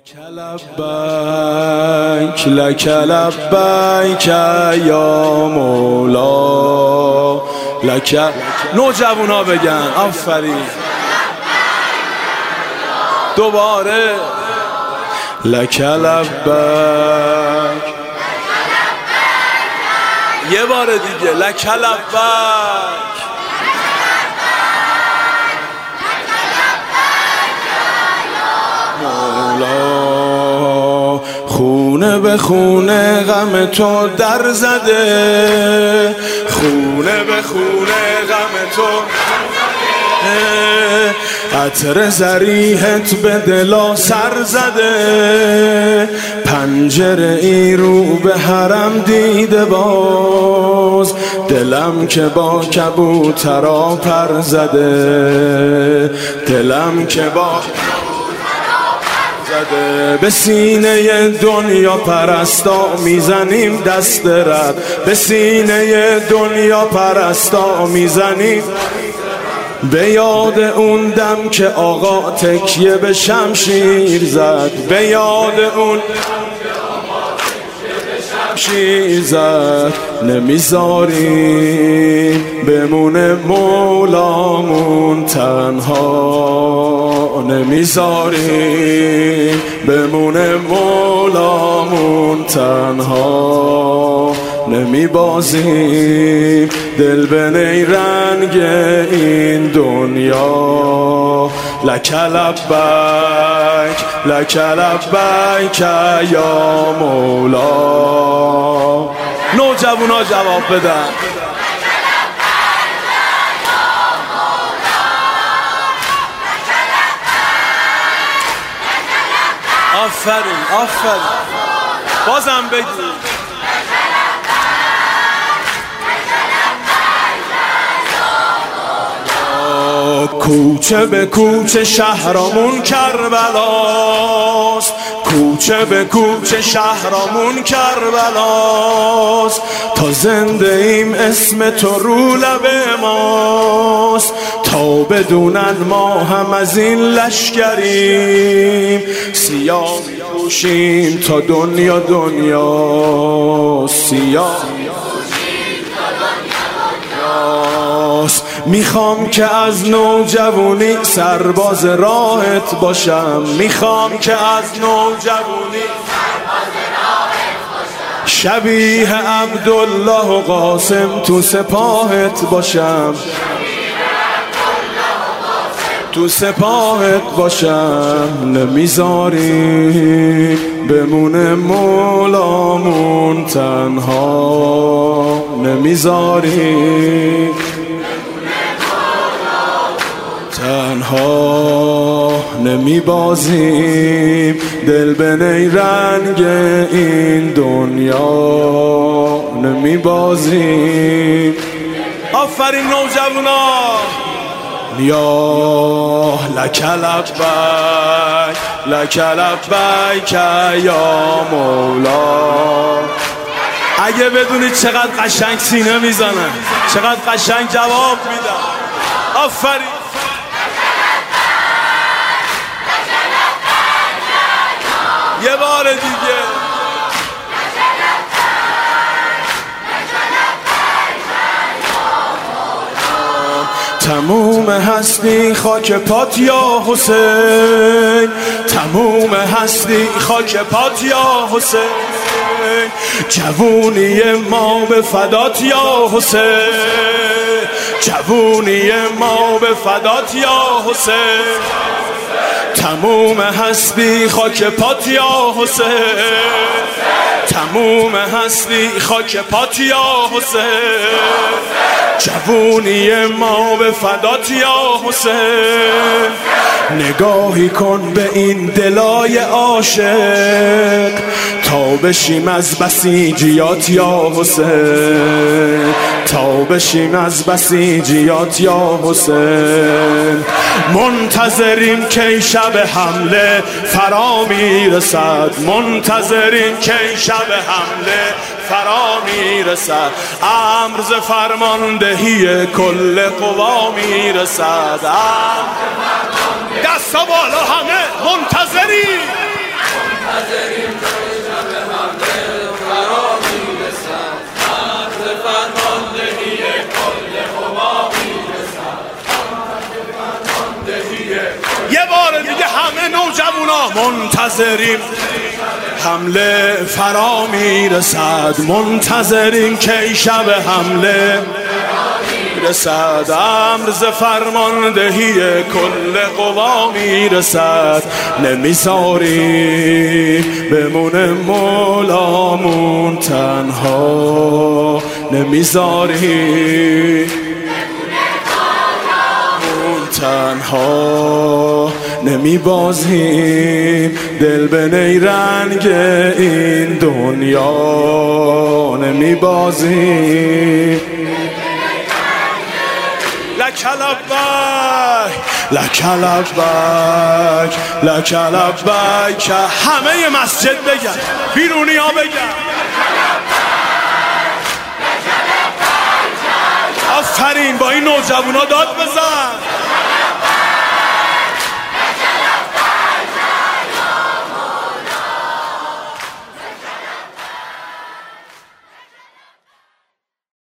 لبیک لک لبیک یا مولا لک. نوجوانا بگن آفرین. دوباره لک لبیک. یه بار دیگه لک لبیک. خونه به خونه غم تو در زده، خونه به خونه غم تو عطر زریحت به دلا سر زده. پنجره ای رو به حرم دیده باز، دلم که با کبوترا پر زده، دلم که با به سینه دنیا پرستا میزنیم دست رد، به سینه دنیا پرستا میزنیم. به یاد اون دم که آقا تکیه به شمشیر زد، به یاد اون شمشیر زد. نمیذاریم بمونه مولامون تنها، نمیذاریم بمونه مولامون تنها. نمیبازیم دل به نیرنگ این دنیا. لک لبیک لک لبیک یا مولا. نوجوانا جواب بدن. آفرین آفرین. بازم بگید. کوچه به کوچه شهرامون کربلاست، کوچه به کوچه شهرامون کربلاست. تا زنده ایم اسم تو رو لب ماست، تا بدونن ما هم از این لشکریم. سیاه میپوشیم تا دنیا دنیا، سیاه میخوام که از نوجوانی سرباز راهت باشم، میخوام که از نوجوانی سرباز راهت باشم. شبیه عبدالله و قاسم تو سپاهت باشم، تو سپاهت باشم. نمیذاری بمونه مولامون تنها، نمیذاری تنها. نمیبازیم دل به نیرنگ این دنیا، نمیبازیم. آفرین نوجوانا. یا لک لبیک لک لبیک یا مولا. اگه بدونید چقدر قشنگ سینه میزنن، چقدر قشنگ جواب میدن. آفرین. یه بار دیگه. تموم هستی خاک پات یا حسین، تموم هستی خاک پات یا حسین. جوونی ما به فدات یا حسین، جوونی ما به فدات یا حسین. تموم هستی خاک پات یا حسین، تموم هستی خاک پات یا حسین. جوونی ما به فدات یا حسین. نگاهی کن به این دلای عاشق، تا بشیم از بسیجیات یا حسین، تا بشیم از بسیجیات یا حسین. منتظریم که شب حمله فرا میرسد، منتظریم که شب حمله فرا میرسد. امر ز فرماندهی کل قوا میرسد. دستا بالا همه منتظریم. منتظریم حمله فرا میرسد، منتظریم که ای شب حمله میرسد، امر ز فرماندهی کل قوا میرسد، نمیذاریم بمونه مولامون تنها، نمیذاریم تنها، نمیبازیم دل به نیرنگ این دنیا، نمیبازیم. لک لبیک لک لبیک لک لبیک، همه مسجد بگن، بیرونی ها بگن آفرین، با این نوجوانا داد بزن.